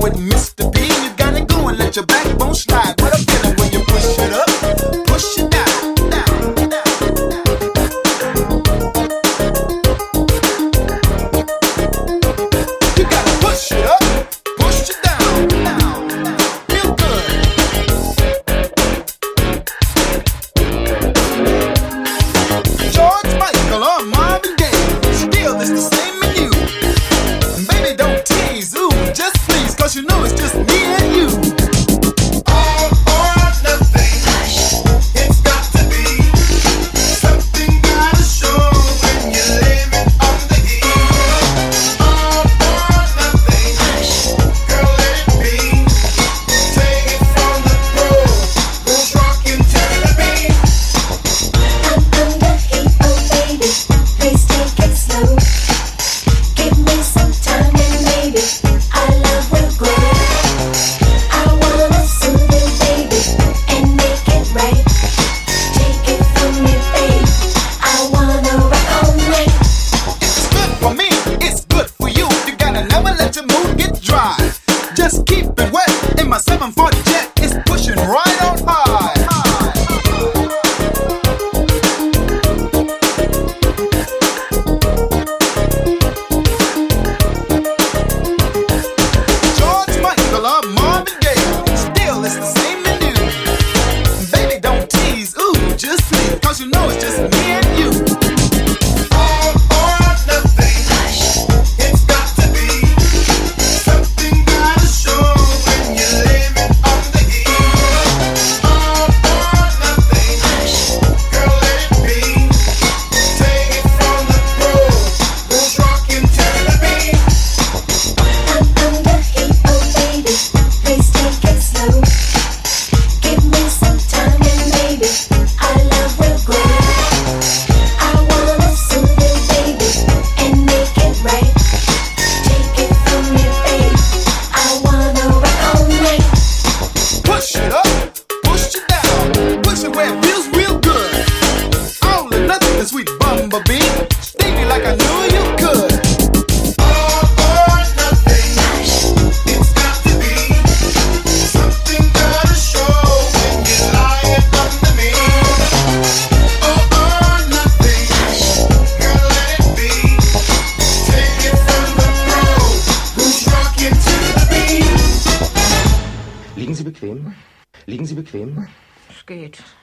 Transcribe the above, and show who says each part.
Speaker 1: with Mr. B. You got it going, let your backbone slide. What a feeling when you push it up, push it down, down, down, down. You gotta push it up, push it down, down, down. Feel good. George Michael or Marvin Gaye, still it's the same in you. And baby, don't tease, ooh, just please, 'cause you know it's just me and you. All or nothing, it's got to be. Something gotta show when you live it on the heat. All or nothing, girl, let it be. Take it from the pro, who's rocking to the beat.
Speaker 2: I'm under heat, oh baby, please take it slow. Give me some time and maybe our love will grow. I wanna soothe you, baby, and make it right. Take it from me, babe, I wanna rock all night.
Speaker 1: It's good for me, it's good for you. You gotta never let your mood get dry. Just keep it wet in my 740 jet. It's pushing right on high. George Michael or Marvin Gaye, still it's the same in you. Baby, don't tease, ooh, just please, 'cause you know it's just me and you. All or nothing, it's got to be. Something gotta show when you live it on the heat. All or nothing, girl, let it be. Take it from the pro, who's rocking to the beat.
Speaker 2: I'm under heat, oh baby, please take it slow. Give me some time and maybe our love will grow. I wanna soothe you, baby, and make it right. Take it from me, babe, I wanna rock all night.
Speaker 1: Push it up, push it down, push it where it feels real good. All or nothing, the sweet bumblebee, sting me like I knew you could. All or nothing, it's got to be. Something gotta show when you're lying under me. All or nothing, girl, let it be. Take it from the pro, who's rocking to the beat.
Speaker 3: Liegen Sie bequem? Liegen Sie bequem?
Speaker 4: Es geht.